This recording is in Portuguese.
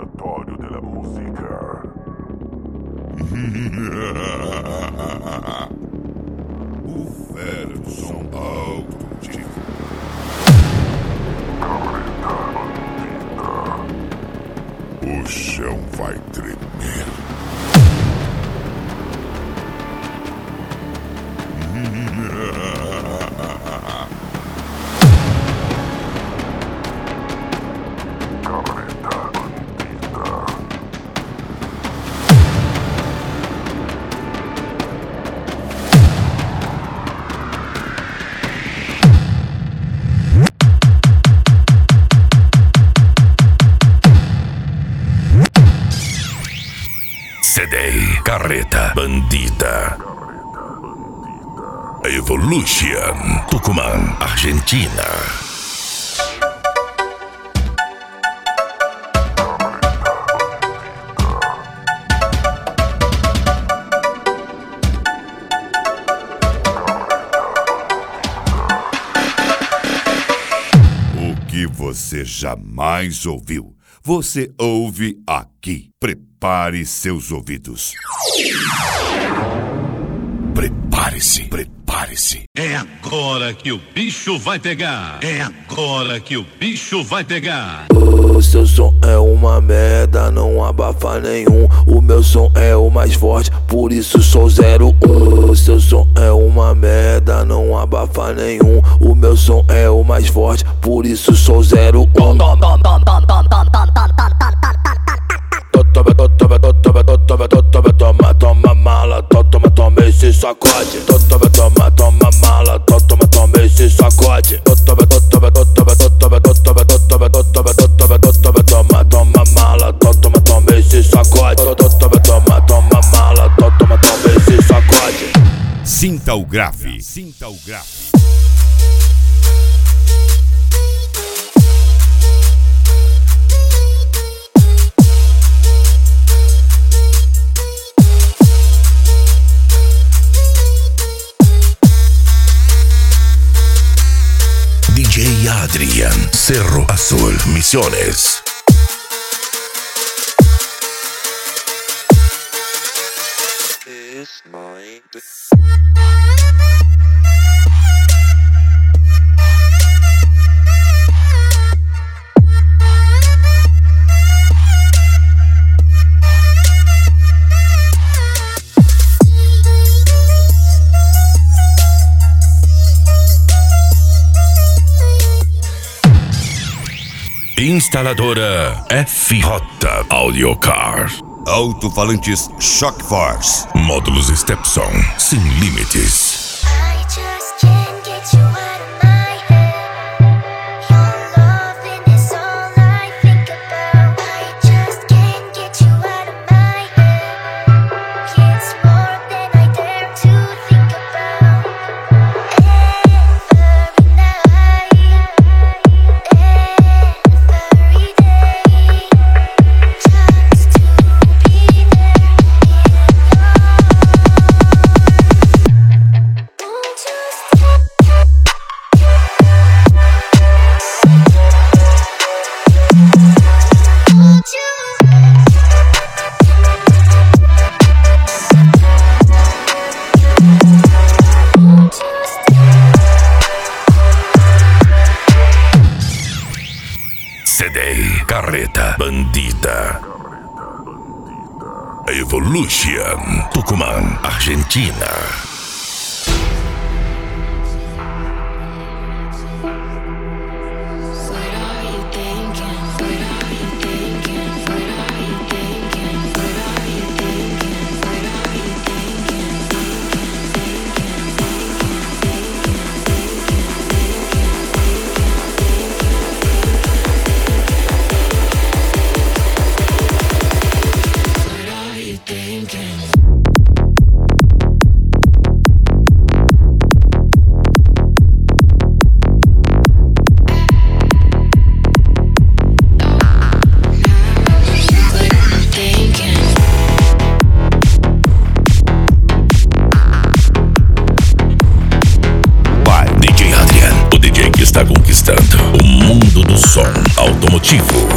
laboratório da música. O velho som autêntico. O chão vai tremer. CD Carreta Bandida. Evolution, Tucumán, Argentina. O que você jamais ouviu, você ouve aqui. Prepare seus ouvidos. Prepare-se, prepare-se. É agora que o bicho vai pegar. É agora que o bicho vai pegar. O seu som é uma merda, não abafa nenhum. O meu som é o mais forte, por isso sou 01. O seu som é uma merda, não abafa nenhum. O meu som é o mais forte, por isso sou 01. Toma mala, toma esse sacode. Toma mala, toma esse sacode. Toma mala, toma esse sacode. Toma mala, toma esse sacode. Sinta o grave, sinta o grave. DJ Adrian, Cerro Azul, Misiones. Instaladora FJ Audiocar. Alto-falantes Shock Force. Módulos Stepson sem limites. I just can't get you out of my head. Your loving is all I think about. I just can't get you out of my head. It's more than I dare to think about. Every night, every day, just to be there CD Carreta Bandida. Evolution, Tucumán, Argentina. Está conquistando o mundo do som automotivo.